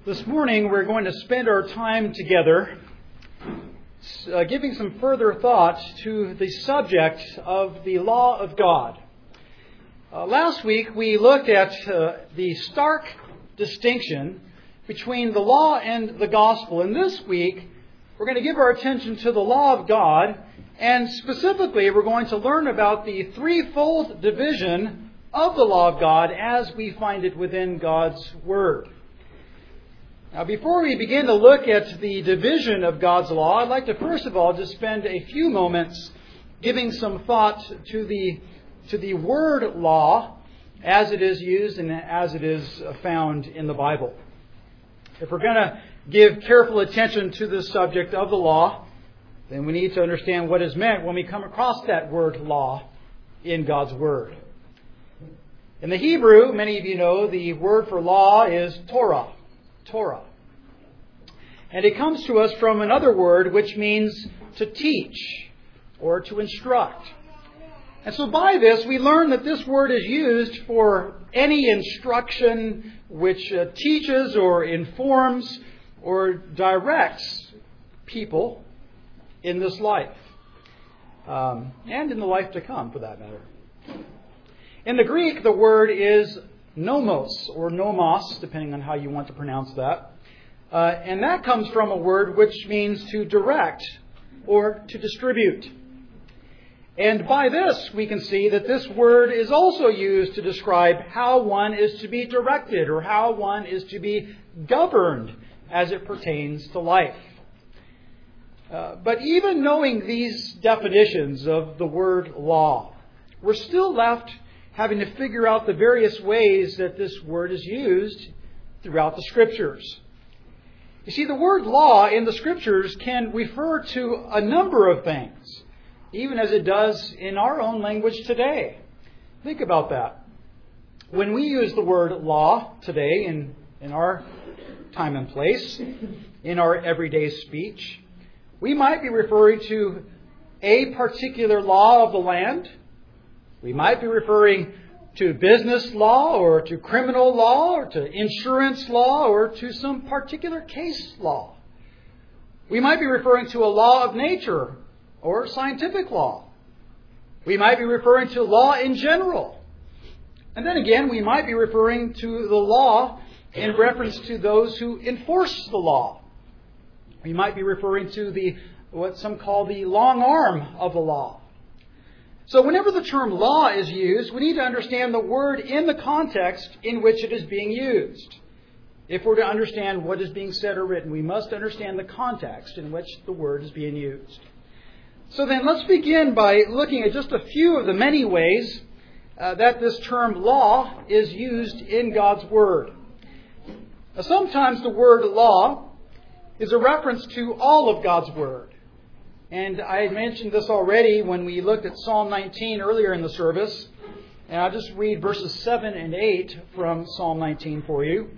This morning we're going to spend our time together giving some further thought to the subject of the law of God. Last week we looked at the stark distinction between the law and the gospel. And this week we're going to give our attention to the law of God, and specifically we're going to learn about the threefold division of the law of God as we find it within God's Word. Now, before we begin to look at the division of God's law, I'd like to first of all just spend a few moments giving some thought to the word law as it is used and as it is found in the Bible. If we're going to give careful attention to the subject of the law, then we need to understand what is meant when we come across that word law in God's Word. In the Hebrew, many of you know, the word for law is Torah. Torah. And it comes to us from another word which means to teach or to instruct. And so by this we learn that this word is used for any instruction which teaches or informs or directs people in this life. And in the life to come, for that matter. In the Greek, the word is nomos, or nomos, depending on how you want to pronounce that. And that comes from a word which means to direct or to distribute. And by this, we can see that this word is also used to describe how one is to be directed or how one is to be governed as it pertains to life. But even knowing these definitions of the word law, we're still left having to figure out the various ways that this word is used throughout the Scriptures. You see, the word law in the Scriptures can refer to a number of things, even as it does in our own language today. Think about that. When we use the word law today in our time and place, in our everyday speech, we might be referring to a particular law of the land. We might be referring to business law or to criminal law or to insurance law or to some particular case law. We might be referring to a law of nature or scientific law. We might be referring to law in general. And then again, we might be referring to the law in reference to those who enforce the law. We might be referring to what some call the long arm of the law. So whenever the term law is used, we need to understand the word in the context in which it is being used. If we're to understand what is being said or written, we must understand the context in which the word is being used. So then let's begin by looking at just a few of the many ways that this term law is used in God's Word. Now, sometimes the word law is a reference to all of God's Word. And I mentioned this already when we looked at Psalm 19 earlier in the service. And I'll just read verses 7 and 8 from Psalm 19 for you.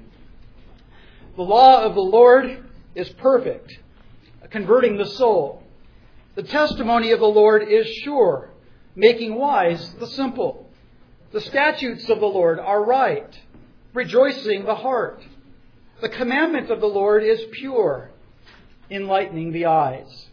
The law of the Lord is perfect, converting the soul. The testimony of the Lord is sure, making wise the simple. The statutes of the Lord are right, rejoicing the heart. The commandment of the Lord is pure, enlightening the eyes.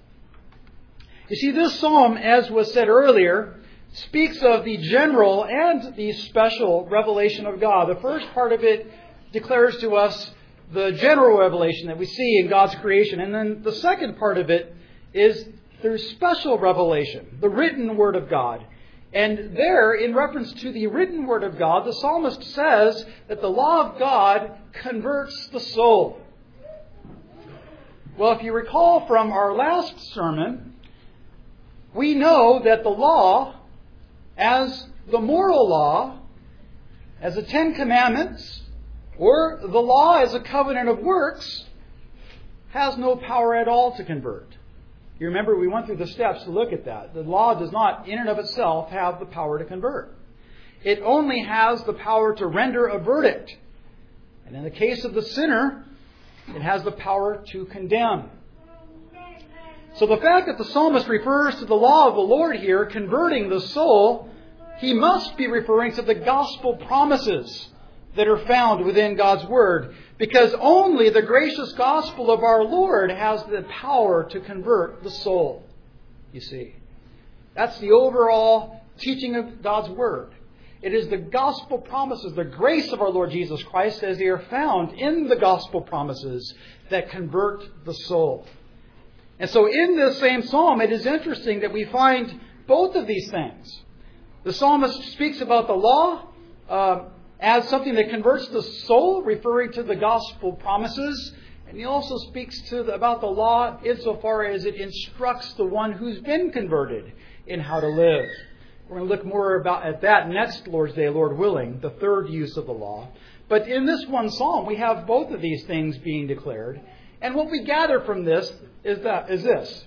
You see, this psalm, as was said earlier, speaks of the general and the special revelation of God. The first part of it declares to us the general revelation that we see in God's creation. And then the second part of it is through special revelation, the written Word of God. And there, in reference to the written Word of God, the psalmist says that the law of God converts the soul. Well, if you recall from our last sermon, we know that the law, as the moral law, as the Ten Commandments, or the law as a covenant of works, has no power at all to convert. You remember we went through the steps to look at that. The law does not, in and of itself, have the power to convert. It only has the power to render a verdict. And in the case of the sinner, it has the power to condemn. So the fact that the psalmist refers to the law of the Lord here, converting the soul, he must be referring to the gospel promises that are found within God's Word, because only the gracious gospel of our Lord has the power to convert the soul. You see, that's the overall teaching of God's Word. It is the gospel promises, the grace of our Lord Jesus Christ as they are found in the gospel promises that convert the soul. And so in this same psalm, it is interesting that we find both of these things. The psalmist speaks about the law as something that converts the soul, referring to the gospel promises. And he also speaks about the law insofar as it instructs the one who's been converted in how to live. We're going to look more at that next Lord's Day, Lord willing, the third use of the law. But in this one psalm, we have both of these things being declared. And what we gather from this is this.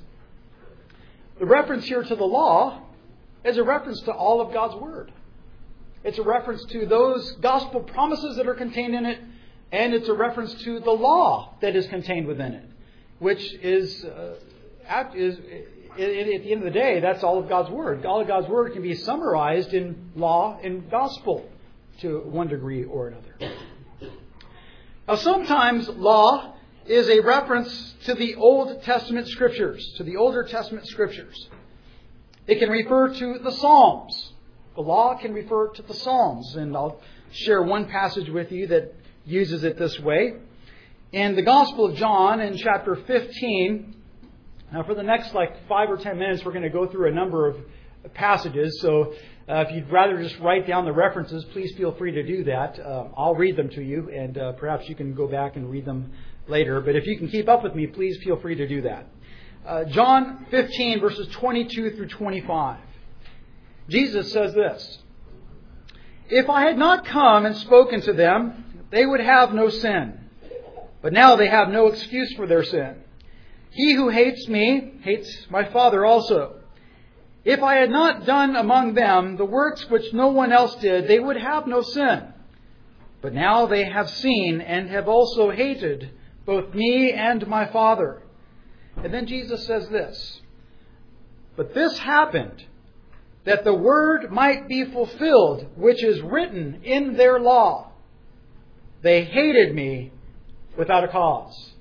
The reference here to the law is a reference to all of God's Word. It's a reference to those gospel promises that are contained in it, and it's a reference to the law that is contained within it, which is at the end of the day, that's all of God's Word. All of God's Word can be summarized in law and gospel to one degree or another. Now, sometimes law is a reference to the Old Testament Scriptures, to the Older Testament Scriptures. It can refer to the Psalms. The law can refer to the Psalms, and I'll share one passage with you that uses it this way. In the Gospel of John, in chapter 15, now for the next 5 or 10 minutes, we're going to go through a number of passages. So if you'd rather just write down the references, please feel free to do that. I'll read them to you, and perhaps you can go back and read them later. But if you can keep up with me, please feel free to do that. John 15, verses 22 through 25. Jesus says this: "If I had not come and spoken to them, they would have no sin. But now they have no excuse for their sin. He who hates me hates my Father also. If I had not done among them the works which no one else did, they would have no sin. But now they have seen and have also hated both me and my Father." And then Jesus says this: "But this happened that the word might be fulfilled, which is written in their law. They hated me without a cause."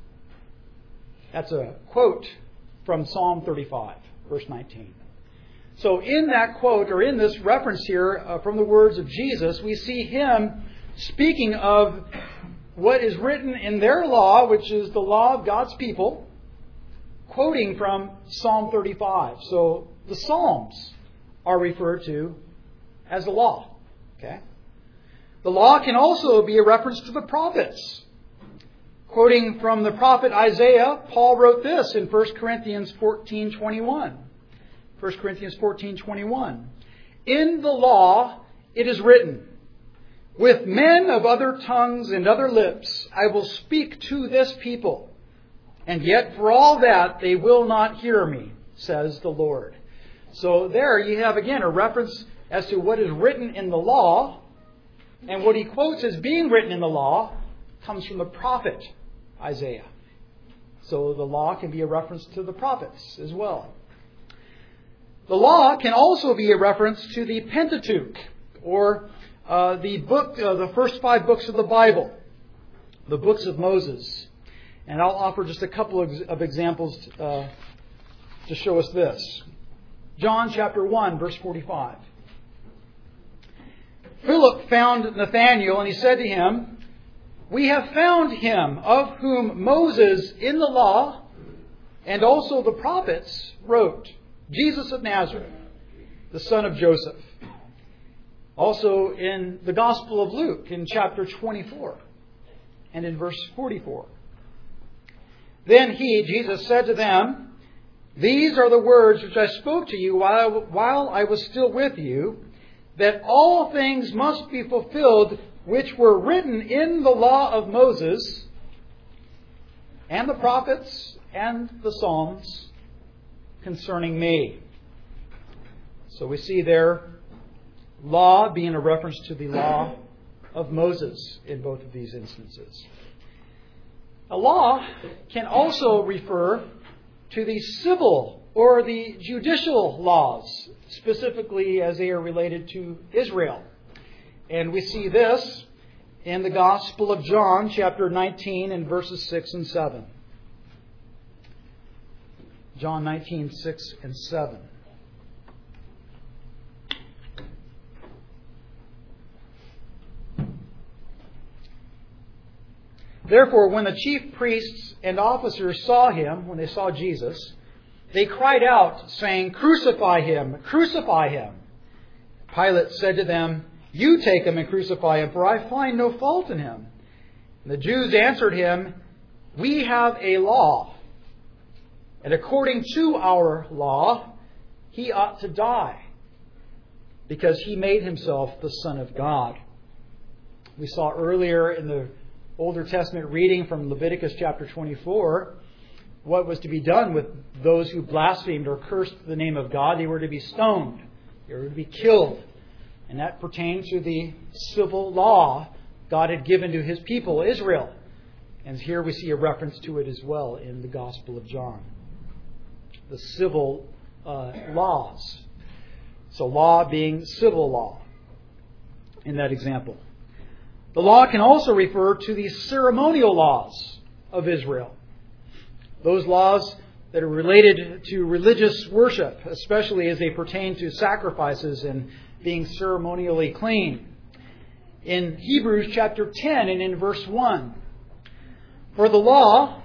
That's a quote from Psalm 35, verse 19. So in that quote, or in this reference here from the words of Jesus, we see Him speaking of what is written in their law, which is the law of God's people, quoting from Psalm 35. So the Psalms are referred to as the law. Okay? The law can also be a reference to the prophets. Quoting from the prophet Isaiah, Paul wrote this in 1 Corinthians 14:21. 1 Corinthians 14:21. "In the law it is written, with men of other tongues and other lips I will speak to this people, and yet for all that they will not hear me, says the Lord." So there you have again a reference as to what is written in the law, and what he quotes as being written in the law comes from the prophet Isaiah. So the law can be a reference to the prophets as well. The law can also be a reference to the Pentateuch, or the first 5 books of the Bible, the books of Moses. And I'll offer just a couple of examples to show us this. John chapter 1, verse 45. "Philip found Nathanael, and he said to him, 'We have found him of whom Moses in the law and also the prophets wrote, Jesus of Nazareth, the son of Joseph.'" Also in the Gospel of Luke in chapter 24 and in verse 44. "Then he, Jesus, said to them, 'These are the words which I spoke to you while I was still with you, that all things must be fulfilled which were written in the law of Moses and the prophets and the Psalms concerning me.'" So we see there law being a reference to the law of Moses in both of these instances. A law can also refer to the civil or the judicial laws, specifically as they are related to Israel. And we see this in the Gospel of John, chapter 19, and verses 6 and 7. John 19, 6 and 7. Therefore, when the chief priests and officers saw him, when they saw Jesus, they cried out, saying, "Crucify him! Crucify him!" Pilate said to them, "You take him and crucify him, for I find no fault in him." And the Jews answered him, "We have a law, and according to our law, he ought to die, because he made himself the Son of God." We saw earlier in the Older Testament reading from Leviticus chapter 24 what was to be done with those who blasphemed or cursed the name of God. They were to be stoned. They were to be killed. And that pertained to the civil law God had given to His people, Israel. And here we see a reference to it as well in the Gospel of John. The civil laws. So law being civil law in that example. The law can also refer to the ceremonial laws of Israel. Those laws that are related to religious worship, especially as they pertain to sacrifices and being ceremonially clean. In Hebrews chapter 10 and in verse 1, "For the law,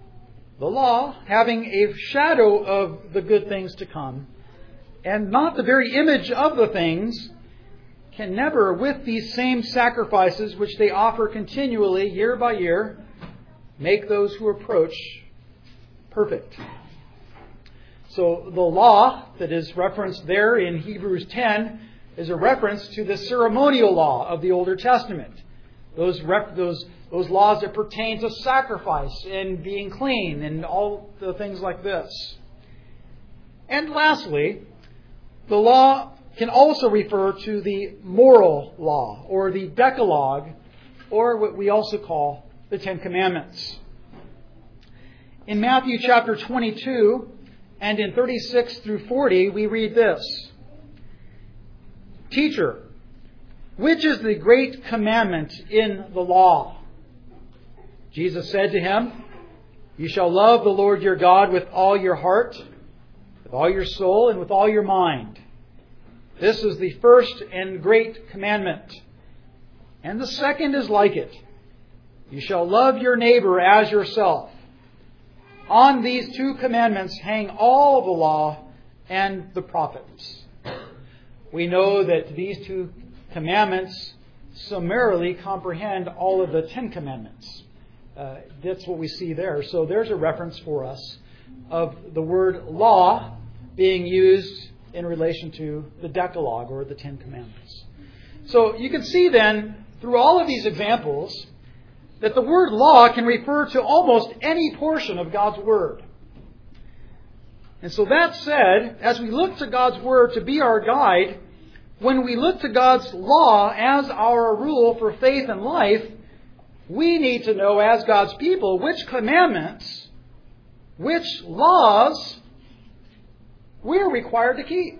having a shadow of the good things to come, and not the very image of the things, can never, with these same sacrifices which they offer continually year by year, make those who approach perfect." So the law that is referenced there in Hebrews 10 is a reference to the ceremonial law of the Older Testament. Those laws that pertain to sacrifice and being clean and all the things like this. And lastly, the law can also refer to the moral law, or the Decalogue, or what we also call the Ten Commandments. In Matthew chapter 22 and in 36 through 40, we read this: "Teacher, which is the great commandment in the law?" Jesus said to him, "You shall love the Lord your God with all your heart, with all your soul, and with all your mind. This is the first and great commandment. And the second is like it. You shall love your neighbor as yourself. On these two commandments hang all the law and the prophets." We know that these two commandments summarily comprehend all of the Ten Commandments. That's what we see there. So there's a reference for us of the word law being used in relation to the Decalogue or the Ten Commandments. So you can see then, through all of these examples, that the word law can refer to almost any portion of God's Word. And so that said, as we look to God's Word to be our guide, when we look to God's law as our rule for faith and life, we need to know as God's people which commandments, which laws we're required to keep.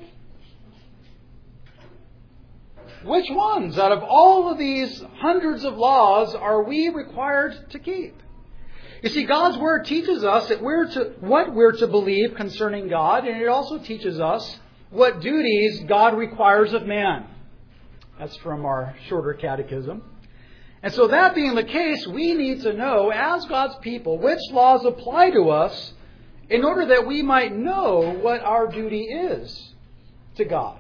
Which ones out of all of these hundreds of laws are we required to keep? You see, God's Word teaches us that what we're to believe concerning God, and it also teaches us what duties God requires of man. That's from our shorter catechism. And so that being the case, we need to know, as God's people, which laws apply to us in order that we might know what our duty is to God.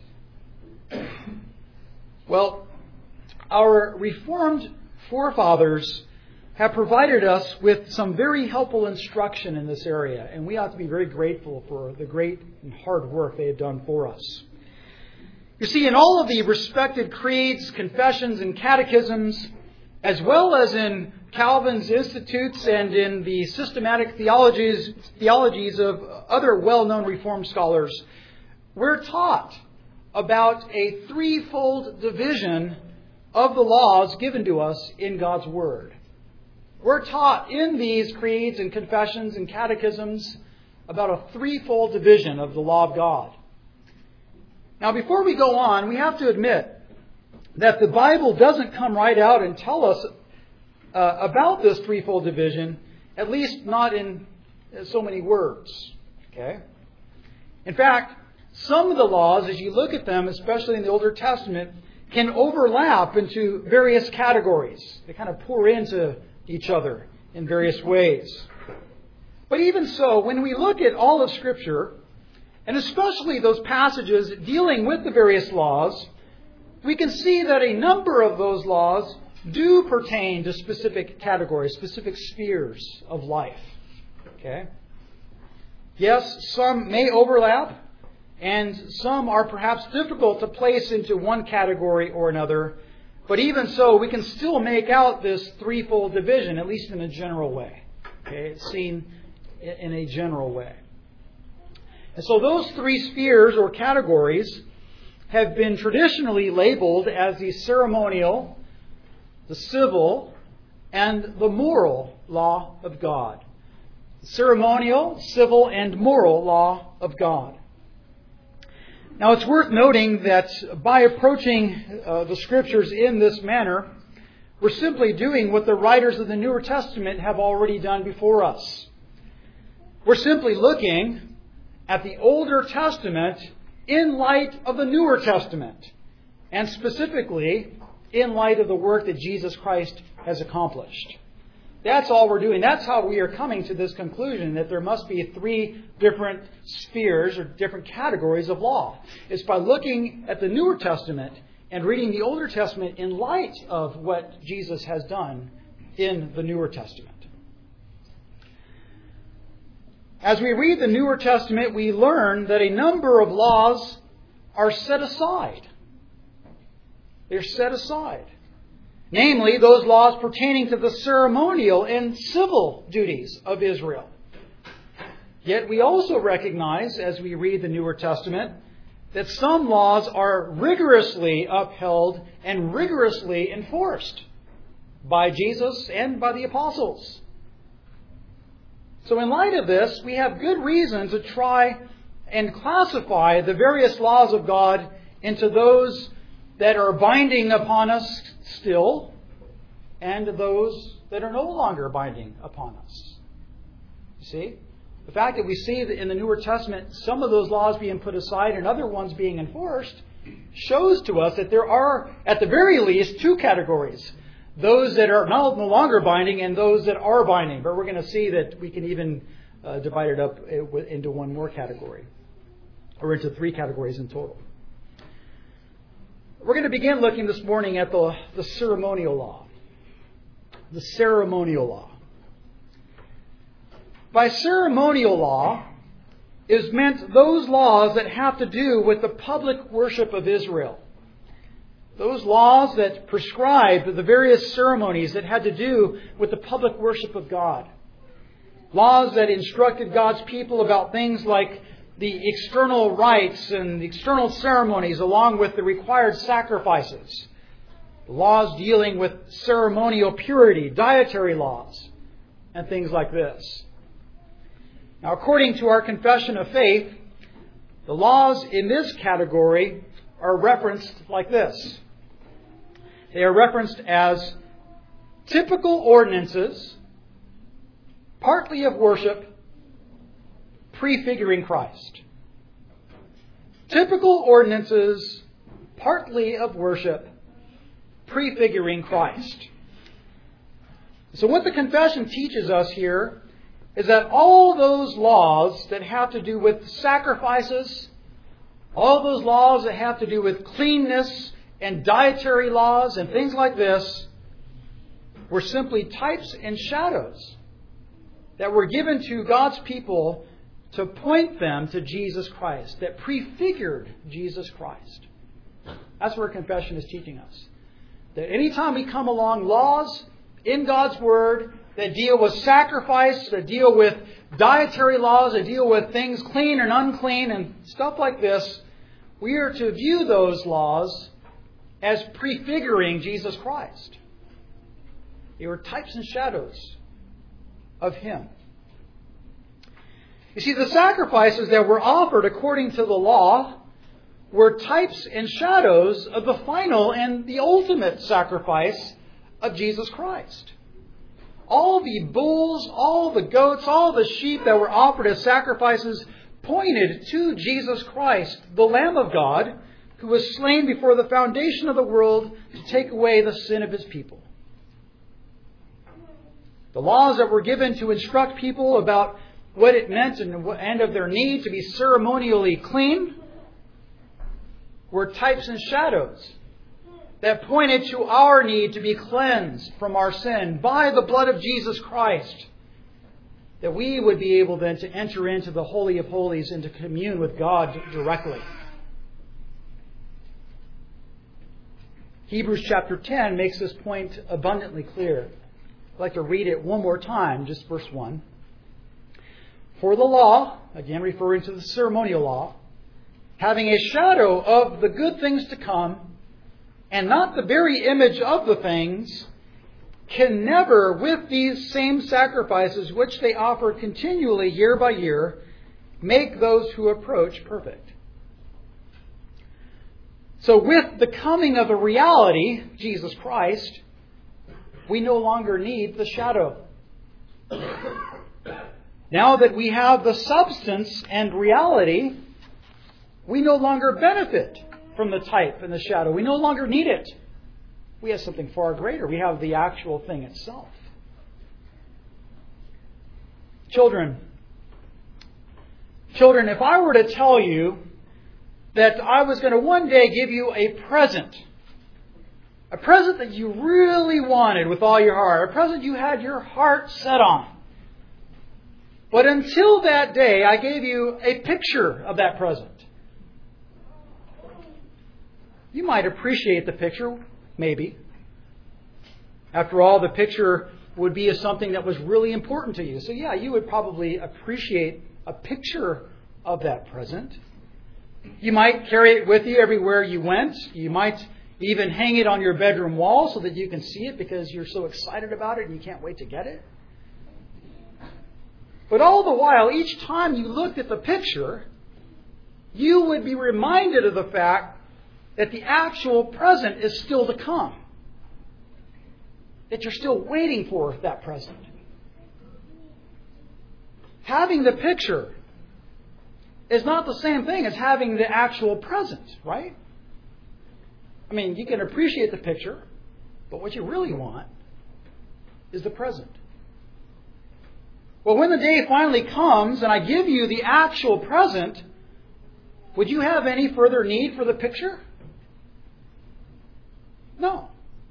Well, our Reformed forefathers have provided us with some very helpful instruction in this area, and we ought to be very grateful for the great and hard work they have done for us. You see, in all of the respected creeds, confessions, and catechisms, as well as in Calvin's Institutes and in the systematic theologies of other well-known Reformed scholars, we're taught about a threefold division of the laws given to us in God's Word. We're taught in these creeds and confessions and catechisms about a threefold division of the law of God. Now, before we go on, we have to admit that the Bible doesn't come right out and tell us about this threefold division, at least not in so many words. Okay? In fact, some of the laws, as you look at them, especially in the Older Testament, can overlap into various categories. They kind of pour into each other in various ways. But even so, when we look at all of Scripture, and especially those passages dealing with the various laws, we can see that a number of those laws do pertain to specific categories, specific spheres of life. Okay? Yes, some may overlap, and some are perhaps difficult to place into one category or another. But even so, we can still make out this threefold division, at least in a general way. Okay? It's seen in a general way. And so those three spheres or categories have been traditionally labeled as the ceremonial, the civil, and the moral law of God. Ceremonial, civil, and moral law of God. Now it's worth noting that by approaching the Scriptures in this manner, we're simply doing what the writers of the Newer Testament have already done before us. We're simply looking at the Older Testament in light of the Newer Testament, and specifically in light of the work that Jesus Christ has accomplished. That's all we're doing. That's how we are coming to this conclusion that there must be three different spheres or different categories of law. It's by looking at the Newer Testament and reading the Older Testament in light of what Jesus has done in the Newer Testament. As we read the Newer Testament, we learn that a number of laws are set aside. They're set aside. Namely, those laws pertaining to the ceremonial and civil duties of Israel. Yet we also recognize, as we read the Newer Testament, that some laws are rigorously upheld and rigorously enforced by Jesus and by the apostles. So in light of this, we have good reason to try and classify the various laws of God into those that are binding upon us still, and those that are no longer binding upon us. You see? The fact that we see that in the Newer Testament some of those laws being put aside and other ones being enforced shows to us that there are, at the very least, two categories. Those that are no longer binding and those that are binding. But we're going to see that we can even divide it up into one more category, or into three categories in total. We're going to begin looking this morning at the ceremonial law. The ceremonial law. By ceremonial law is meant those laws that have to do with the public worship of Israel. Those laws that prescribe the various ceremonies that had to do with the public worship of God. Laws that instructed God's people about things like the external rites and the external ceremonies along with the required sacrifices. Laws dealing with ceremonial purity, dietary laws, and things like this. Now, according to our confession of faith, the laws in this category are referenced like this. They are referenced as typical ordinances, partly of worship, prefiguring Christ. Typical ordinances, partly of worship, prefiguring Christ. So what the confession teaches us here is that all those laws that have to do with sacrifices, all those laws that have to do with cleanness and dietary laws and things like this were simply types and shadows that were given to God's people to point them to Jesus Christ, that prefigured Jesus Christ. That's what confession is teaching us. That anytime we come along laws in God's Word that deal with sacrifice, that deal with dietary laws, that deal with things clean and unclean and stuff like this, we are to view those laws as prefiguring Jesus Christ. They were types and shadows of Him. You see, the sacrifices that were offered according to the law were types and shadows of the final and the ultimate sacrifice of Jesus Christ. All the bulls, all the goats, all the sheep that were offered as sacrifices pointed to Jesus Christ, the Lamb of God, who was slain before the foundation of the world to take away the sin of His people. The laws that were given to instruct people about what it meant and of their need to be ceremonially clean were types and shadows that pointed to our need to be cleansed from our sin by the blood of Jesus Christ, that we would be able then to enter into the Holy of Holies and to commune with God directly. Hebrews chapter 10 makes this point abundantly clear. I'd like to read it one more time, just verse 1. For the law, again referring to the ceremonial law, having a shadow of the good things to come, and not the very image of the things, can never, with these same sacrifices which they offer continually year by year, make those who approach perfect. So with the coming of the reality, Jesus Christ, we no longer need the shadow. Now that we have the substance and reality, we no longer benefit from the type and the shadow. We no longer need it. We have something far greater. We have the actual thing itself. Children, if I were to tell you that I was going to one day give you a present that you really wanted with all your heart, a present you had your heart set on, but until that day I gave you a picture of that present, you might appreciate the picture, maybe. After all, the picture would be something that was really important to you. So yeah, you would probably appreciate a picture of that present. You might carry it with you everywhere you went. You might even hang it on your bedroom wall so that you can see it because you're so excited about it and you can't wait to get it. But all the while, each time you looked at the picture, you would be reminded of the fact that the actual present is still to come. That you're still waiting for that present. Having the picture is not the same thing as having the actual present, right? I mean, you can appreciate the picture, but what you really want is the present. Well, when the day finally comes and I give you the actual present, would you have any further need for the picture? No.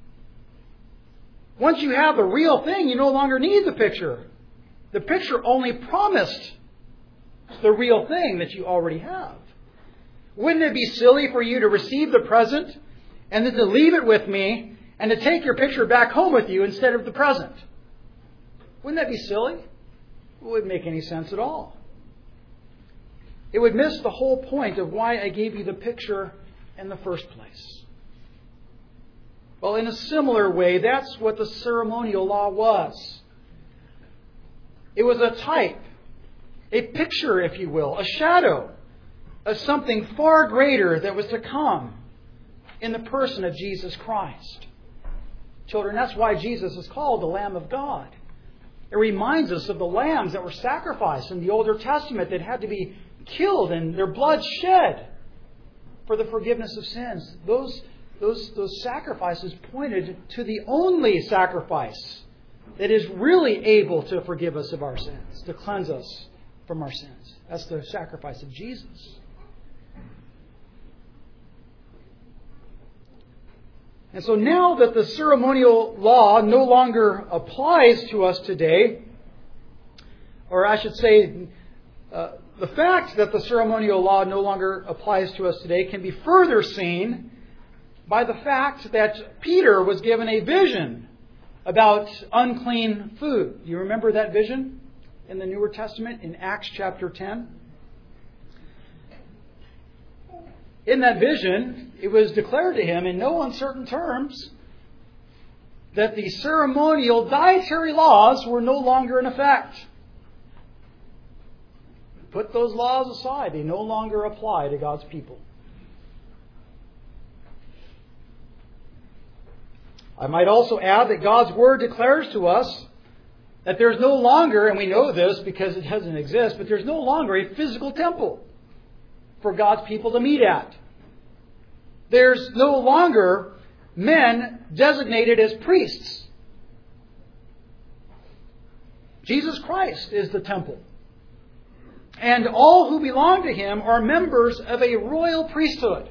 Once you have the real thing, you no longer need the picture. The picture only promised the real thing that you already have. Wouldn't it be silly for you to receive the present and then to leave it with me and to take your picture back home with you instead of the present? Wouldn't that be silly? It wouldn't make any sense at all. It would miss the whole point of why I gave you the picture in the first place. Well, in a similar way, that's what the ceremonial law was. It was a type, a picture, if you will, a shadow of something far greater that was to come in the person of Jesus Christ. Children, that's why Jesus is called the Lamb of God. It reminds us of the lambs that were sacrificed in the Older Testament that had to be killed and their blood shed for the forgiveness of sins. Those sacrifices pointed to the only sacrifice that is really able to forgive us of our sins, to cleanse us from our sins. That's the sacrifice of Jesus. And so now that the ceremonial law no longer applies to us today, or I should say, the fact that the ceremonial law no longer applies to us today can be further seen by the fact that Peter was given a vision about unclean food. Do you remember that vision in the Newer Testament in Acts chapter 10? In that vision, it was declared to him in no uncertain terms that the ceremonial dietary laws were no longer in effect. Put those laws aside. They no longer apply to God's people. I might also add that God's Word declares to us that there's no longer, and we know this because it doesn't exist, but there's no longer a physical temple for God's people to meet at. There's no longer men designated as priests. Jesus Christ is the temple. And all who belong to Him are members of a royal priesthood.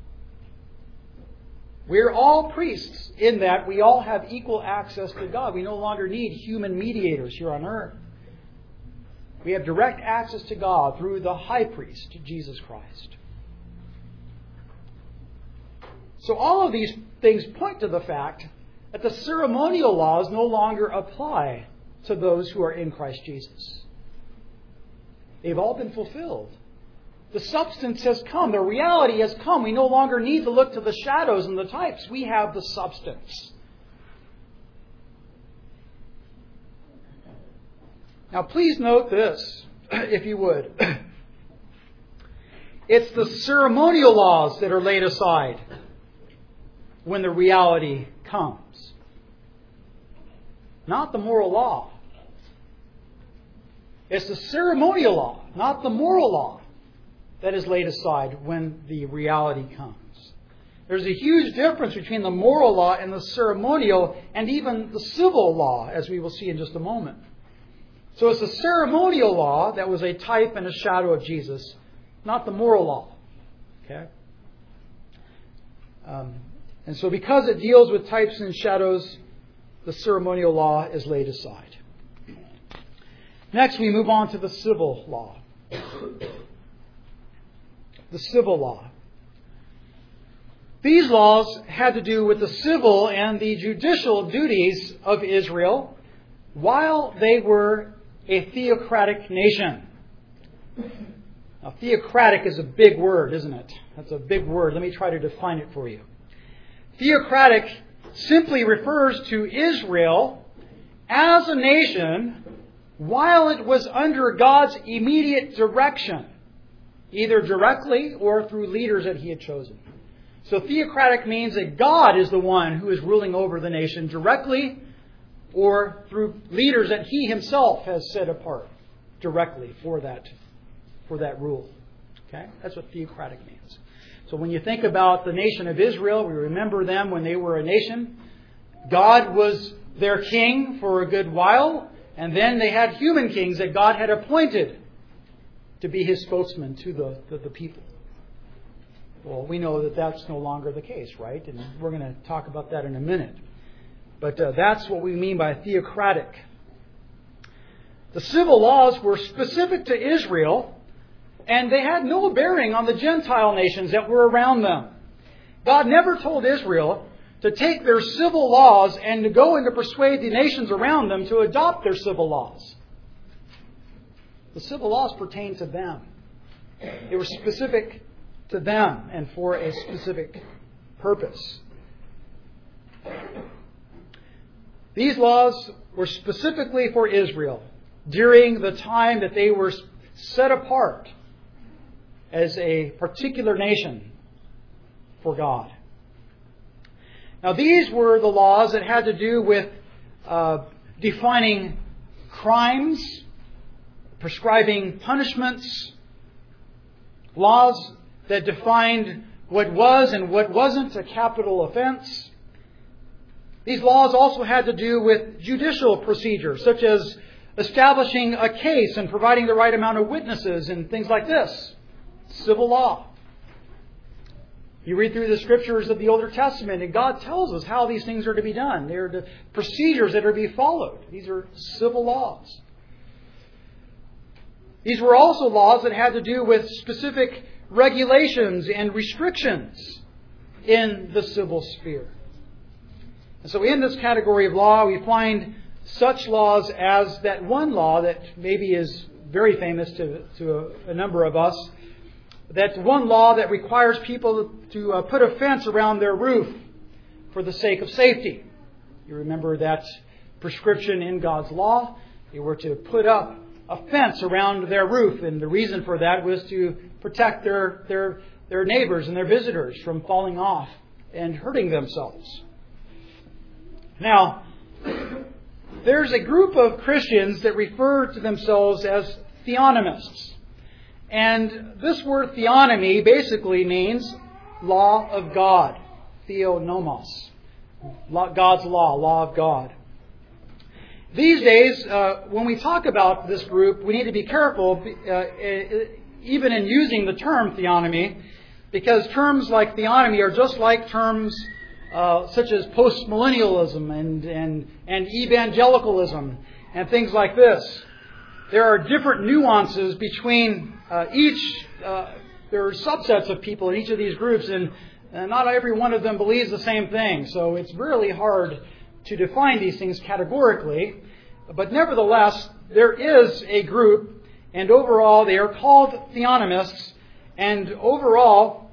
We're all priests in that we all have equal access to God. We no longer need human mediators here on earth. We have direct access to God through the high priest, Jesus Christ. So all of these things point to the fact that the ceremonial laws no longer apply to those who are in Christ Jesus. They've all been fulfilled. The substance has come. The reality has come. We no longer need to look to the shadows and the types. We have the substance. Now, please note this, if you would. It's the ceremonial laws that are laid aside when the reality comes. Not the moral law. It's the ceremonial law, not the moral law, that is laid aside when the reality comes. There's a huge difference between the moral law and the ceremonial and even the civil law, as we will see in just a moment. So it's the ceremonial law that was a type and a shadow of Jesus, not the moral law. Okay? And so because it deals with types and shadows, the ceremonial law is laid aside. Next, we move on to the civil law. The civil law. These laws had to do with the civil and the judicial duties of Israel while they were a theocratic nation. Now, theocratic is a big word, isn't it? That's a big word. Let me try to define it for you. Theocratic simply refers to Israel as a nation while it was under God's immediate direction, either directly or through leaders that He had chosen. So theocratic means that God is the one who is ruling over the nation directly or through leaders that He Himself has set apart directly for that rule. Okay? That's what theocratic means. So when you think about the nation of Israel, we remember them when they were a nation. God was their king for a good while, and then they had human kings that God had appointed to be His spokesman to the people. Well, we know that that's no longer the case, right? And we're going to talk about that in a minute. But that's what we mean by theocratic. The civil laws were specific to Israel, and they had no bearing on the Gentile nations that were around them. God never told Israel to take their civil laws and to go and to persuade the nations around them to adopt their civil laws. The civil laws pertained to them. They were specific to them and for a specific purpose. These laws were specifically for Israel during the time that they were set apart as a particular nation for God. Now, these were the laws that had to do with defining crimes, prescribing punishments, laws that defined what was and what wasn't a capital offense. These laws also had to do with judicial procedures, such as establishing a case and providing the right amount of witnesses and things like this. Civil law. You read through the scriptures of the Old Testament, and God tells us how these things are to be done. They are the procedures that are to be followed. These are civil laws. These were also laws that had to do with specific regulations and restrictions in the civil sphere. And so in this category of law, we find such laws as that one law that maybe is very famous to a number of us. That's one law that requires people to put a fence around their roof for the sake of safety. You remember that prescription in God's law? They were to put up a fence around their roof, and the reason for that was to protect their neighbors and their visitors from falling off and hurting themselves. Now, there's a group of Christians that refer to themselves as theonomists. And this word theonomy basically means law of God. Theonomos. God's law of God. These days, when we talk about this group, we need to be careful, even in using the term theonomy, because terms like theonomy are just like terms such as postmillennialism and evangelicalism and things like this. There are different nuances between each. There are subsets of people in each of these groups, and not every one of them believes the same thing. So it's really hard to define these things categorically. But nevertheless, there is a group, and overall they are called theonomists. And overall,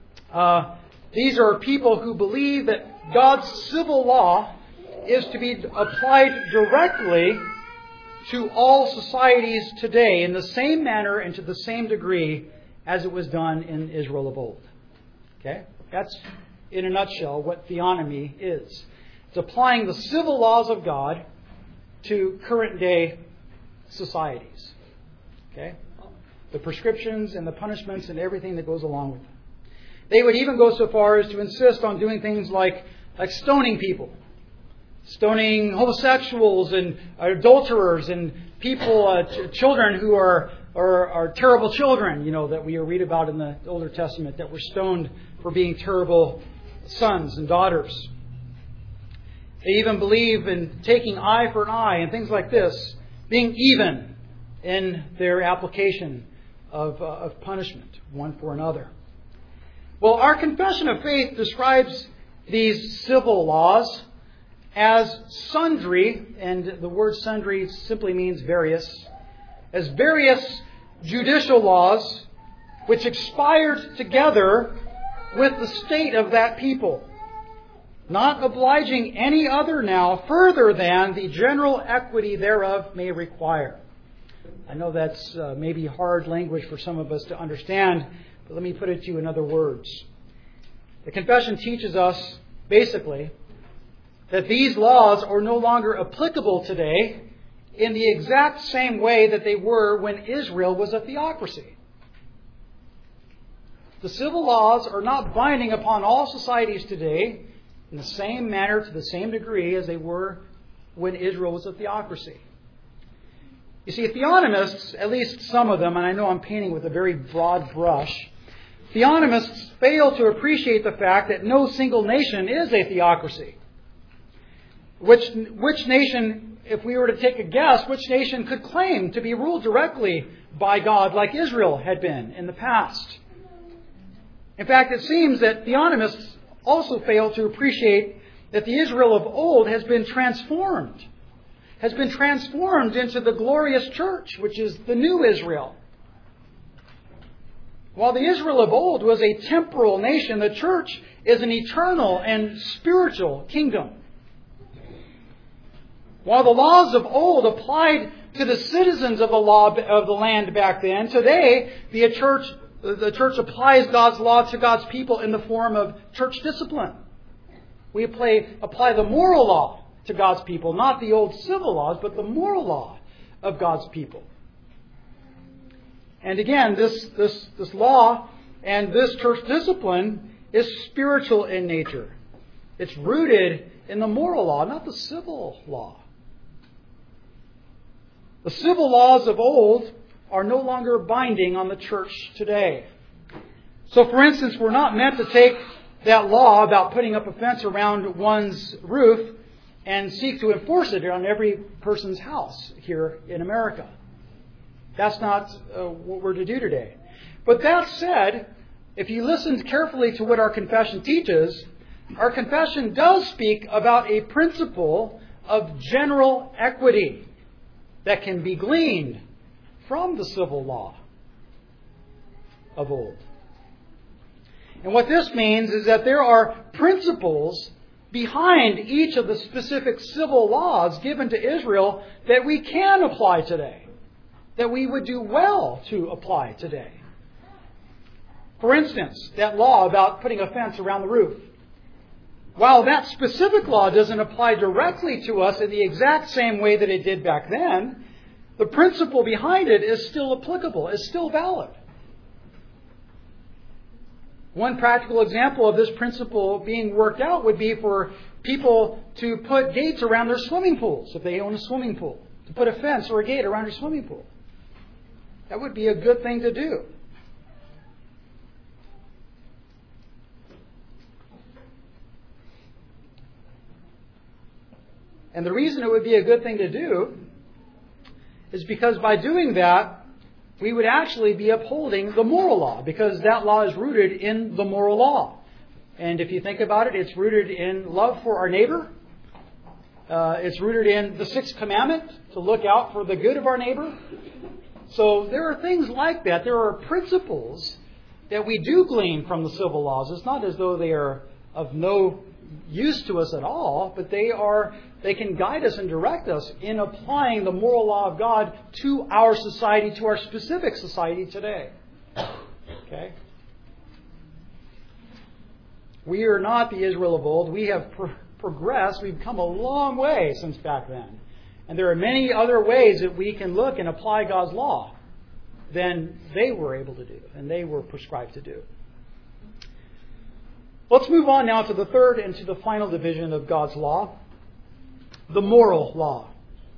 these are people who believe that God's civil law is to be applied directly to all societies today in the same manner and to the same degree as it was done in Israel of old. Okay? That's, in a nutshell, what theonomy is. It's applying the civil laws of God to current day societies. Okay? The prescriptions and the punishments and everything that goes along with them. They would even go so far as to insist on doing things like stoning people. Stoning homosexuals and adulterers and people, children who are terrible children, that we read about in the Older Testament, that were stoned for being terrible sons and daughters. They even believe in taking eye for an eye and things like this, being even in their application of punishment, one for another. Well, our confession of faith describes these civil laws as sundry, and the word sundry simply means various, as various judicial laws which expired together with the state of that people, not obliging any other now further than the general equity thereof may require. I know that's maybe hard language for some of us to understand, but let me put it to you in other words. The confession teaches us, basically, that these laws are no longer applicable today in the exact same way that they were when Israel was a theocracy. The civil laws are not binding upon all societies today in the same manner, to the same degree as they were when Israel was a theocracy. You see, theonomists, at least some of them, and I know I'm painting with a very broad brush, theonomists fail to appreciate the fact that no single nation is a theocracy. Which nation, if we were to take a guess, which nation could claim to be ruled directly by God like Israel had been in the past? In fact, it seems that theonomists also fail to appreciate that the Israel of old has been transformed into the glorious church, which is the new Israel. While the Israel of old was a temporal nation, the church is an eternal and spiritual kingdom. While the laws of old applied to the citizens of the land back then, today the church applies God's law to God's people in the form of church discipline. We apply the moral law to God's people, not the old civil laws, but the moral law of God's people. And again, this law and this church discipline is spiritual in nature. It's rooted in the moral law, not the civil law. The civil laws of old are no longer binding on the church today. So, for instance, we're not meant to take that law about putting up a fence around one's roof and seek to enforce it on every person's house here in America. That's not what we're to do today. But that said, if you listen carefully to what our confession teaches, our confession does speak about a principle of general equity that can be gleaned from the civil law of old. And what this means is that there are principles behind each of the specific civil laws given to Israel that we can apply today, that we would do well to apply today. For instance, that law about putting a fence around the roof. while that specific law doesn't apply directly to us in the exact same way that it did back then, the principle behind it is still applicable, is still valid. One practical example of this principle being worked out would be for people to put gates around their swimming pools, if they own a swimming pool, to put a fence or a gate around your swimming pool. That would be a good thing to do. And the reason it would be a good thing to do is because by doing that, we would actually be upholding the moral law, because that law is rooted in the moral law. And if you think about it, it's rooted in love for our neighbor. It's rooted in the sixth commandment, to look out for the good of our neighbor. So there are things like that. There are principles that we do glean from the civil laws. It's not as though they are of no use to us at all, but they can guide us and direct us in applying the moral law of God to our society, to our specific society today. Okay? We are not the Israel of old. We have progressed. We've come a long way since back then. And there are many other ways that we can look and apply God's law than they were able to do and they were prescribed to do. Let's move on now to the third and to the final division of God's law, the moral law.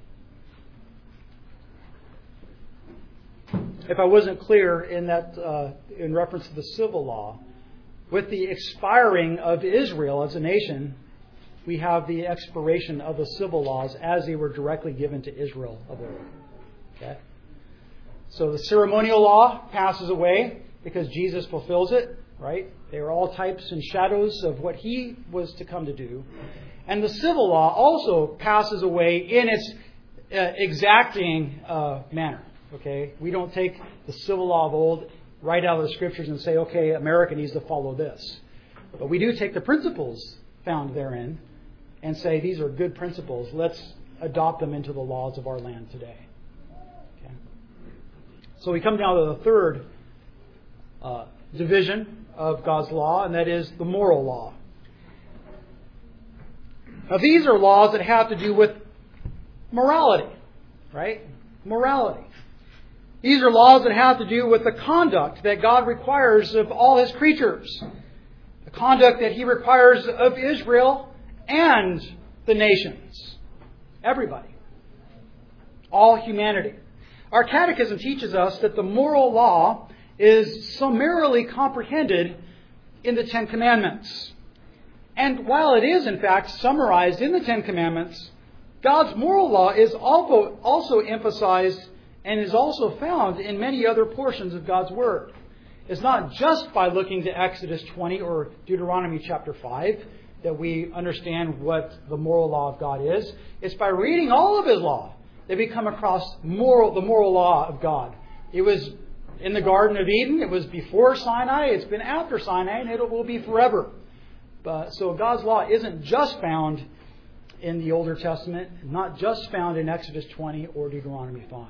If I wasn't clear in that, in reference to the civil law, with the expiring of Israel as a nation, we have the expiration of the civil laws as they were directly given to Israel of old. Okay? So the ceremonial law passes away because Jesus fulfills it, right? They are all types and shadows of what He was to come to do. And the civil law also passes away in its exacting manner. Okay? We don't take the civil law of old right out of the Scriptures and say, okay, America needs to follow this. But we do take the principles found therein and say, these are good principles. Let's adopt them into the laws of our land today. Okay? So we come down to the third division of God's law, and that is the moral law. Now, these are laws that have to do with morality, right? Morality. These are laws that have to do with the conduct that God requires of all His creatures. The conduct that He requires of Israel and the nations. Everybody. All humanity. Our catechism teaches us that the moral law is summarily comprehended in the Ten Commandments. And while it is, in fact, summarized in the Ten Commandments, God's moral law is also emphasized and is also found in many other portions of God's Word. It's not just by looking to Exodus 20 or Deuteronomy chapter 5 that we understand what the moral law of God is. It's by reading all of His law that we come across the moral law of God. It was in the Garden of Eden. It was before Sinai. It's been after Sinai, and it will be forever. So God's law isn't just found in the Older Testament, not just found in Exodus 20 or Deuteronomy 5.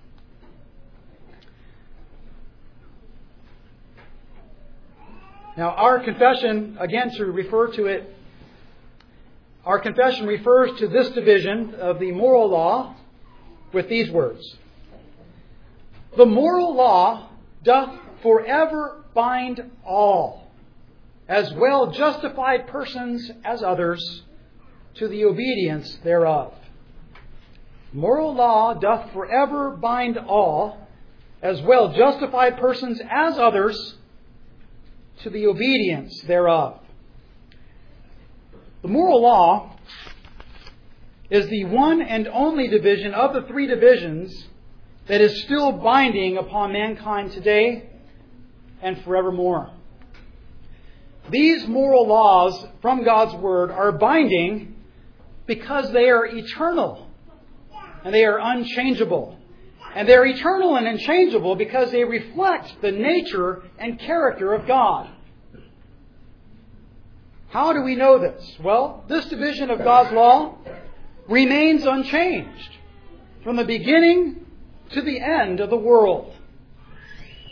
Now, our confession, again, to refer to it, our confession refers to this division of the moral law with these words. The moral law doth forever bind all, as well justified persons as others, to the obedience thereof. Moral law doth forever bind all, as well justified persons as others, to the obedience thereof. The moral law is the one and only division of the three divisions that is still binding upon mankind today and forevermore. These moral laws from God's Word are binding because they are eternal and they are unchangeable. And they're eternal and unchangeable because they reflect the nature and character of God. How do we know this? Well, this division of God's law remains unchanged from the beginning to the end of the world.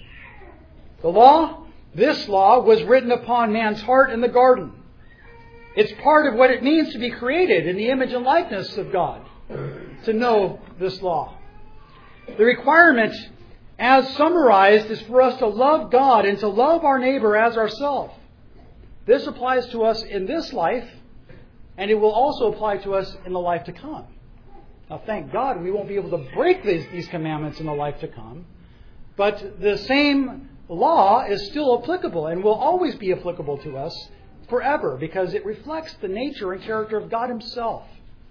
This law was written upon man's heart in the garden. It's part of what it means to be created in the image and likeness of God, to know this law. The requirement, as summarized, is for us to love God and to love our neighbor as ourselves. This applies to us in this life, and it will also apply to us in the life to come. Now, thank God we won't be able to break these commandments in the life to come, but the same law is still applicable and will always be applicable to us forever because it reflects the nature and character of God Himself.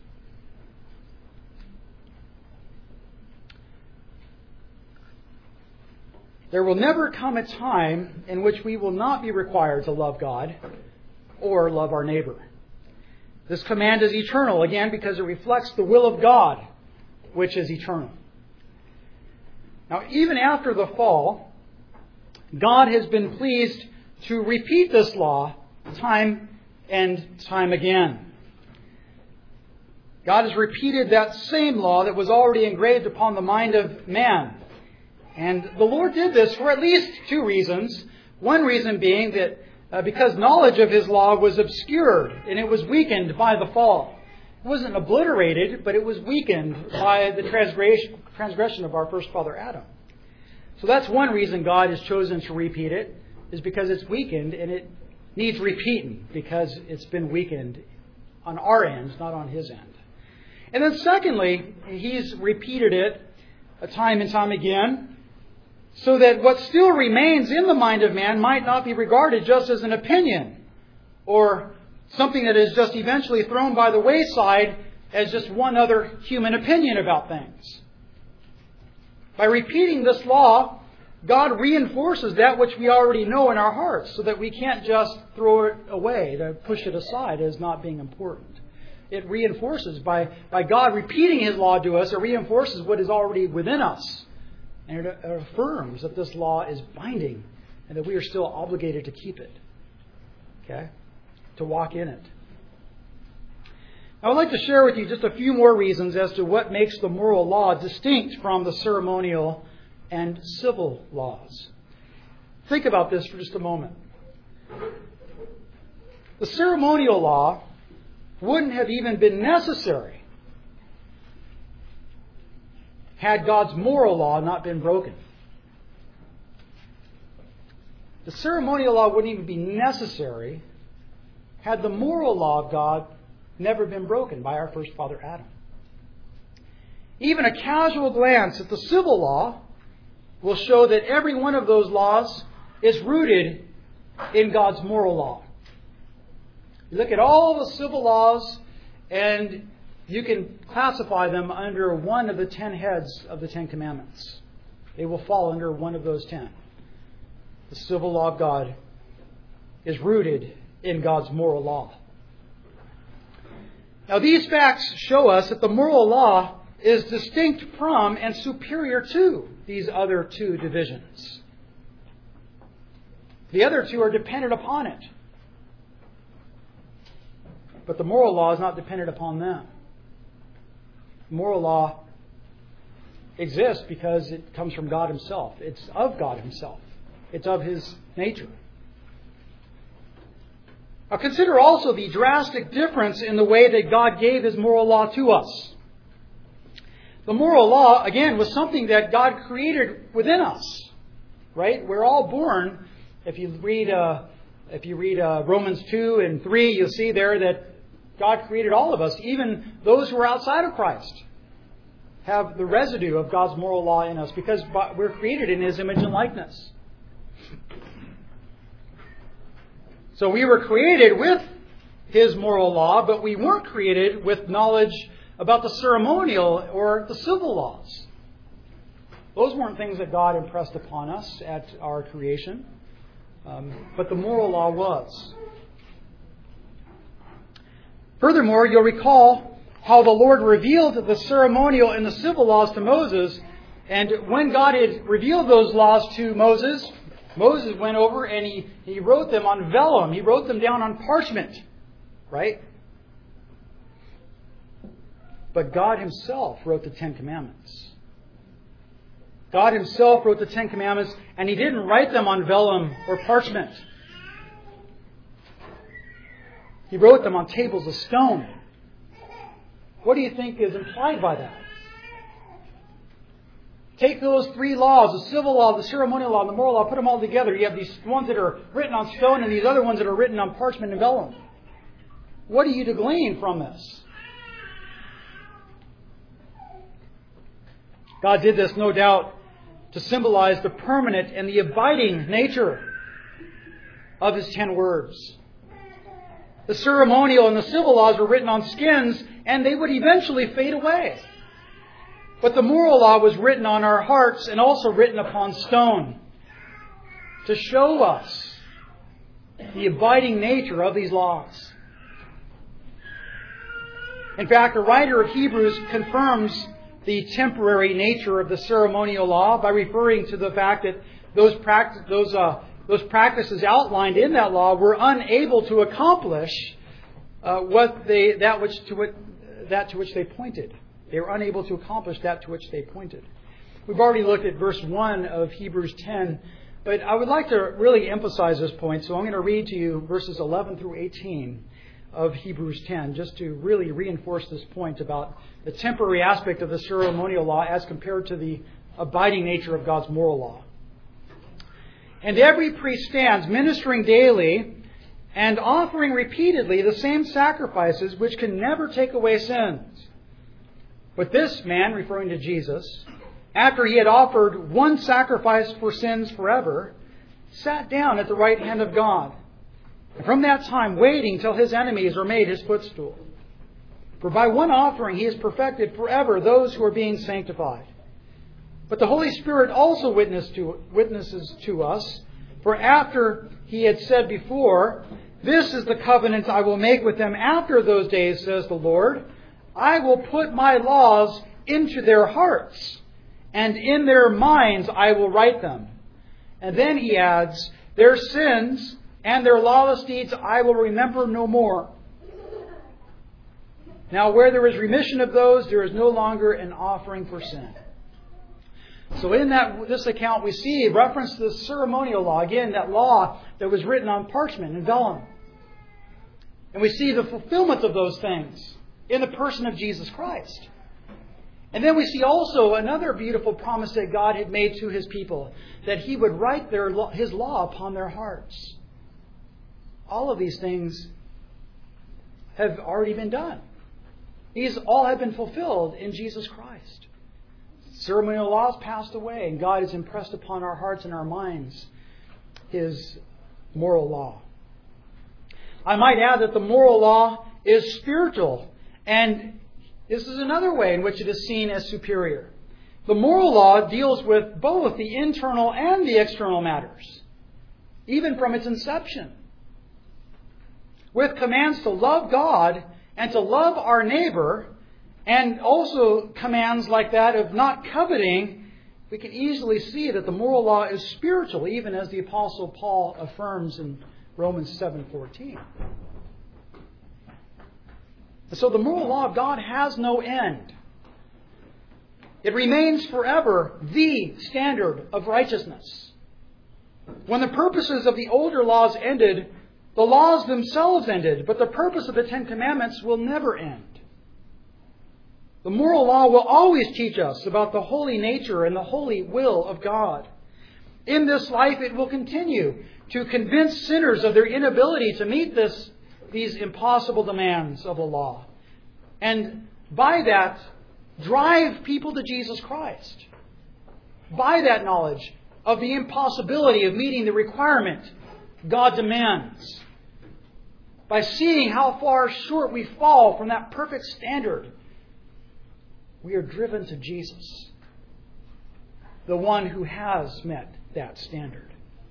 There will never come a time in which we will not be required to love God or love our neighbor. This command is eternal, again, because it reflects the will of God, which is eternal. Now, even after the fall, God has been pleased to repeat this law time and time again. God has repeated that same law that was already engraved upon the mind of man. And the Lord did this for at least two reasons. One reason being that because knowledge of His law was obscured and it was weakened by the fall. It wasn't obliterated, but it was weakened by the transgression of our first father Adam. So that's one reason God has chosen to repeat it, is because it's weakened and it needs repeating because it's been weakened on our end, not on His end. And then secondly, He's repeated it time and time again so that what still remains in the mind of man might not be regarded just as an opinion or something that is just eventually thrown by the wayside as just one other human opinion about things. By repeating this law, God reinforces that which we already know in our hearts so that we can't just throw it away, to push it aside as not being important. It reinforces, by God repeating His law to us, it reinforces what is already within us. And it affirms that this law is binding and that we are still obligated to keep it. Okay? To walk in it. Now, I'd like to share with you just a few more reasons as to what makes the moral law distinct from the ceremonial and civil laws. Think about this for just a moment. The ceremonial law wouldn't have even been necessary had God's moral law not been broken. The ceremonial law wouldn't even be necessary had the moral law of God never been broken by our first father Adam. Even a casual glance at the civil law will show that every one of those laws is rooted in God's moral law. You look at all the civil laws and you can classify them under one of the 10 heads of the 10 commandments. They will fall under one of those 10. The civil law of God is rooted in God's moral law. Now, these facts show us that the moral law is distinct from and superior to these other two divisions. The other two are dependent upon it. But the moral law is not dependent upon them. Moral law exists because it comes from God Himself. It's of God Himself. It's of His nature. Now consider also the drastic difference in the way that God gave His moral law to us. The moral law, again, was something that God created within us. Right? We're all born. If you read Romans 2 and 3, you'll see there that God created all of us, even those who are outside of Christ, have the residue of God's moral law in us because we're created in His image and likeness. So we were created with His moral law, but we weren't created with knowledge about the ceremonial or the civil laws. Those weren't things that God impressed upon us at our creation, but the moral law was. Furthermore, you'll recall how the Lord revealed the ceremonial and the civil laws to Moses. And when God had revealed those laws to Moses, Moses went over and he wrote them on vellum. He wrote them down on parchment. Right? But God Himself wrote the 10 Commandments. God Himself wrote the 10 Commandments, and He didn't write them on vellum or parchment. He wrote them on tables of stone. What do you think is implied by that? Take those three laws, the civil law, the ceremonial law, and the moral law, put them all together. You have these ones that are written on stone and these other ones that are written on parchment and vellum. What are you to glean from this? God did this, no doubt, to symbolize the permanent and the abiding nature of His 10 words. The ceremonial and the civil laws were written on skins, and they would eventually fade away. But the moral law was written on our hearts and also written upon stone to show us the abiding nature of these laws. In fact, the writer of Hebrews confirms the temporary nature of the ceremonial law by referring to the fact that those practices outlined in that law were unable to accomplish that to which they pointed. They were unable to accomplish that to which they pointed. We've already looked at verse 1 of Hebrews 10, but I would like to really emphasize this point, so I'm going to read to you verses 11 through 18 of Hebrews 10, just to really reinforce this point about the temporary aspect of the ceremonial law as compared to the abiding nature of God's moral law. And every priest stands ministering daily and offering repeatedly the same sacrifices which can never take away sins. But this man, referring to Jesus, after he had offered one sacrifice for sins forever, sat down at the right hand of God. And from that time waiting till his enemies are made his footstool. For by one offering he has perfected forever those who are being sanctified. But the Holy Spirit also witnesses to us, for after he had said before, "This is the covenant I will make with them after those days, says the Lord. I will put my laws into their hearts, and in their minds I will write them." And then he adds, "Their sins and their lawless deeds I will remember no more. Now where there is remission of those, there is no longer an offering for sin." So in this account we see reference to the ceremonial law. Again, that law that was written on parchment and vellum. And we see the fulfillment of those things in the person of Jesus Christ. And then we see also another beautiful promise that God had made to His people, that He would write His law upon their hearts. All of these things have already been done. These all have been fulfilled in Jesus Christ. Ceremonial laws passed away, and God has impressed upon our hearts and our minds His moral law. I might add that the moral law is spiritual, and this is another way in which it is seen as superior. The moral law deals with both the internal and the external matters, even from its inception. With commands to love God and to love our neighbor, and also commands like that of not coveting, we can easily see that the moral law is spiritual, even as the Apostle Paul affirms in Romans 7:14. So the moral law of God has no end. It remains forever the standard of righteousness. When the purposes of the older laws ended, the laws themselves ended, but the purpose of the Ten Commandments will never end. The moral law will always teach us about the holy nature and the holy will of God. In this life, it will continue to convince sinners of their inability to meet these impossible demands of the law. And by that, drive people to Jesus Christ. By that knowledge of the impossibility of meeting the requirement God demands. By seeing how far short we fall from that perfect standard, we are driven to Jesus, the one who has met that standard.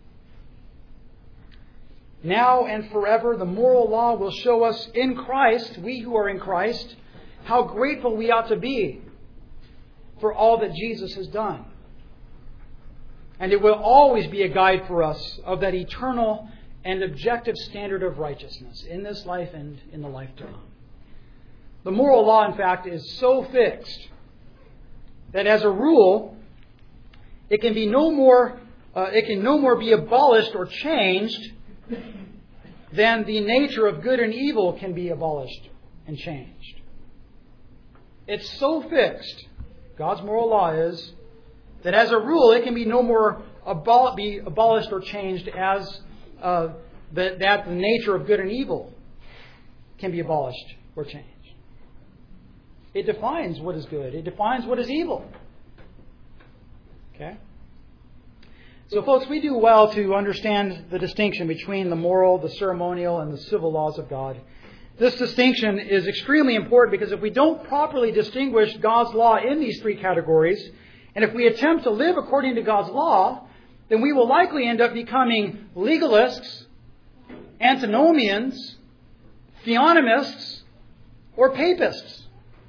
Now and forever, the moral law will show us in Christ, we who are in Christ, how grateful we ought to be for all that Jesus has done. And it will always be a guide for us of that eternal and objective standard of righteousness in this life and in the life to come. The moral law, in fact, is so fixed that as a rule, it can no more be abolished or changed then the nature of good and evil can be abolished and changed. It's so fixed, God's moral law is, that as a rule it can be no more be abolished or changed as that the nature of good and evil can be abolished or changed. It defines what is good. It defines what is evil. Okay? So folks, we do well to understand the distinction between the moral, the ceremonial, and the civil laws of God. This distinction is extremely important because if we don't properly distinguish God's law in these three categories, and if we attempt to live according to God's law, then we will likely end up becoming legalists, antinomians, theonomists, or papists.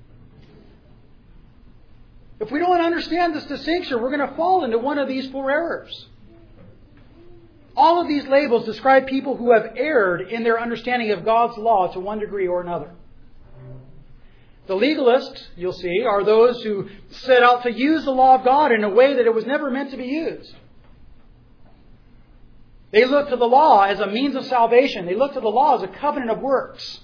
If we don't understand this distinction, we're going to fall into one of these four errors. All of these labels describe people who have erred in their understanding of God's law to one degree or another. The legalists, you'll see, are those who set out to use the law of God in a way that it was never meant to be used. They look to the law as a means of salvation. They look to the law as a covenant of works.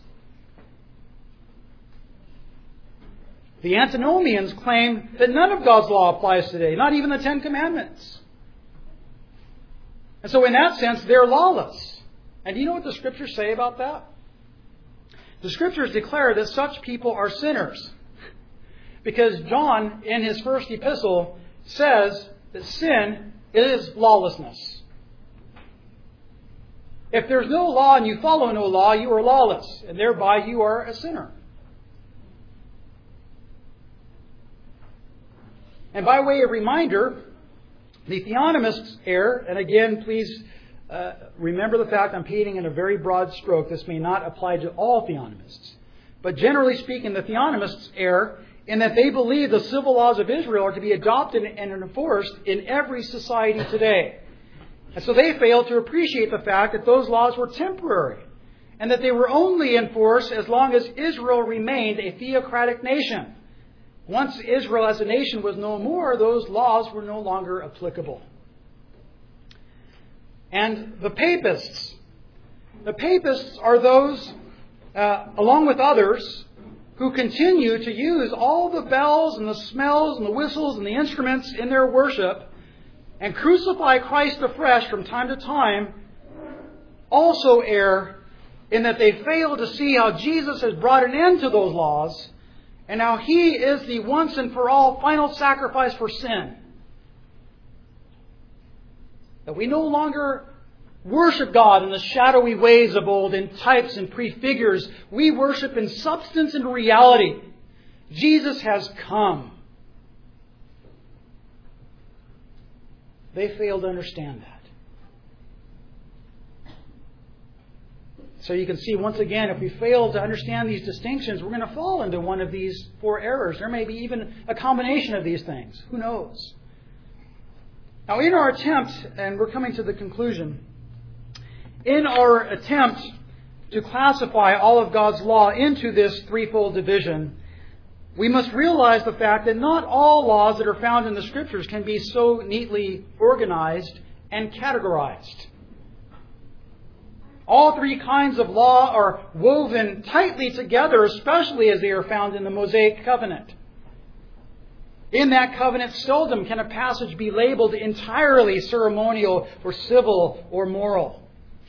The antinomians claim that none of God's law applies today, not even the Ten Commandments. And so in that sense, they're lawless. And do you know what the Scriptures say about that? The Scriptures declare that such people are sinners. Because John, in his first epistle, says that sin is lawlessness. If there's no law and you follow no law, you are lawless, and thereby you are a sinner. And by way of reminder, the theonomists err, and again, please remember the fact I'm painting in a very broad stroke. This may not apply to all theonomists. But generally speaking, the theonomists err in that they believe the civil laws of Israel are to be adopted and enforced in every society today. And so they fail to appreciate the fact that those laws were temporary and that they were only enforced as long as Israel remained a theocratic nation. Once Israel as a nation was no more, those laws were no longer applicable. And the papists are those, along with others, who continue to use all the bells and the smells and the whistles and the instruments in their worship and crucify Christ afresh from time to time, also err in that they fail to see how Jesus has brought an end to those laws and how He is the once and for all final sacrifice for sin. That we no longer worship God in the shadowy ways of old, in types and prefigures. We worship in substance and reality. Jesus has come. They fail to understand that. So you can see, once again, if we fail to understand these distinctions, we're going to fall into one of these four errors. There may be even a combination of these things. Who knows? Now, in our attempt, and we're coming to the conclusion, in our attempt to classify all of God's law into this threefold division, we must realize the fact that not all laws that are found in the Scriptures can be so neatly organized and categorized. All three kinds of law are woven tightly together, especially as they are found in the Mosaic covenant. In that covenant, seldom can a passage be labeled entirely ceremonial or civil or moral.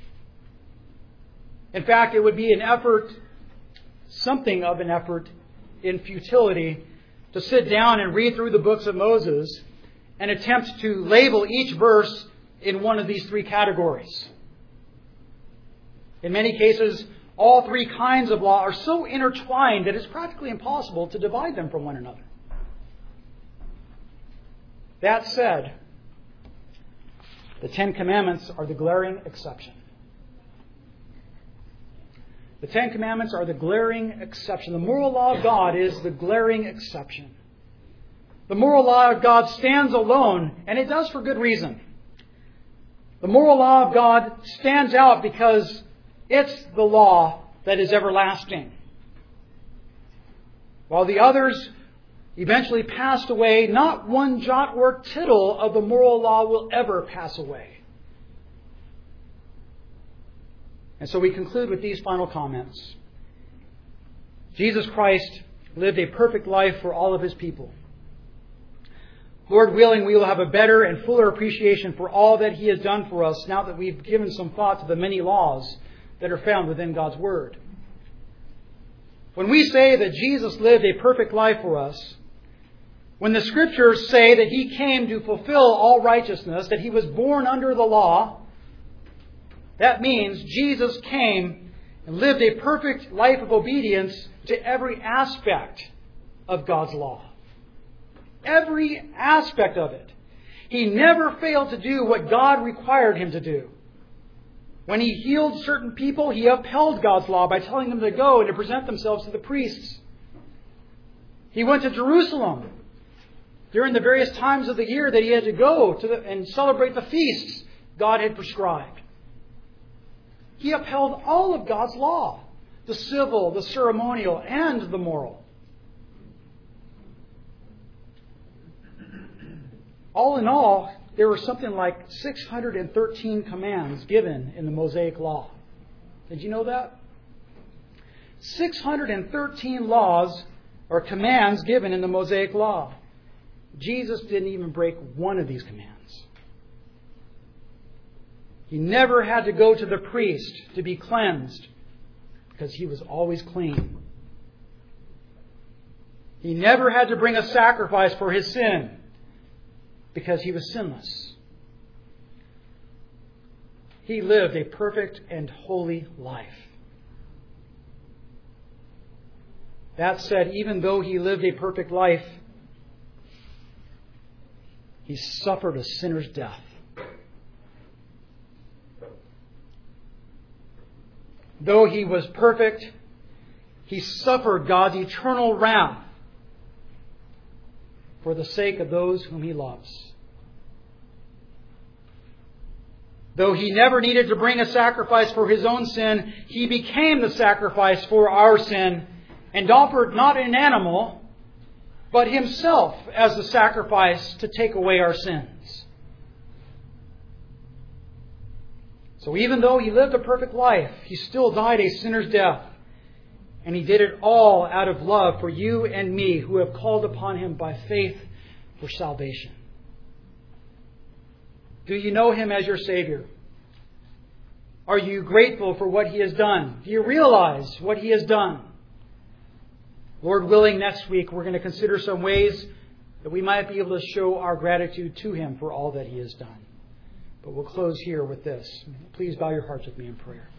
In fact, it would be an effort, something of an effort in futility, to sit down and read through the books of Moses and attempt to label each verse in one of these three categories. In many cases, all three kinds of law are so intertwined that it's practically impossible to divide them from one another. That said, the Ten Commandments are the glaring exception. The Ten Commandments are the glaring exception. The moral law of God is the glaring exception. The moral law of God stands alone, and it does for good reason. The moral law of God stands out because it's the law that is everlasting. While the others eventually passed away, not one jot or tittle of the moral law will ever pass away. And so we conclude with these final comments. Jesus Christ lived a perfect life for all of His people. Lord willing, we will have a better and fuller appreciation for all that He has done for us now that we've given some thought to the many laws that are found within God's Word. When we say that Jesus lived a perfect life for us, when the Scriptures say that He came to fulfill all righteousness, that He was born under the law, that means Jesus came and lived a perfect life of obedience to every aspect of God's law. Every aspect of it. He never failed to do what God required Him to do. When He healed certain people, He upheld God's law by telling them to go and to present themselves to the priests. He went to Jerusalem during the various times of the year that He had to go and celebrate the feasts God had prescribed. He upheld all of God's law, the civil, the ceremonial, and the moral. All in all, there were something like 613 commands given in the Mosaic Law. Did you know that? 613 laws or commands given in the Mosaic Law. Jesus didn't even break one of these commands. He never had to go to the priest to be cleansed because He was always clean. He never had to bring a sacrifice for his sin because He was sinless. He lived a perfect and holy life. That said, even though He lived a perfect life, He suffered a sinner's death. Though He was perfect, He suffered God's eternal wrath for the sake of those whom He loves. Though He never needed to bring a sacrifice for His own sin, He became the sacrifice for our sin and offered not an animal, but Himself as the sacrifice to take away our sins. So even though He lived a perfect life, He still died a sinner's death. And He did it all out of love for you and me who have called upon Him by faith for salvation. Do you know Him as your Savior? Are you grateful for what He has done? Do you realize what He has done? Lord willing, next week we're going to consider some ways that we might be able to show our gratitude to Him for all that He has done. But we'll close here with this. Please bow your hearts with me in prayer.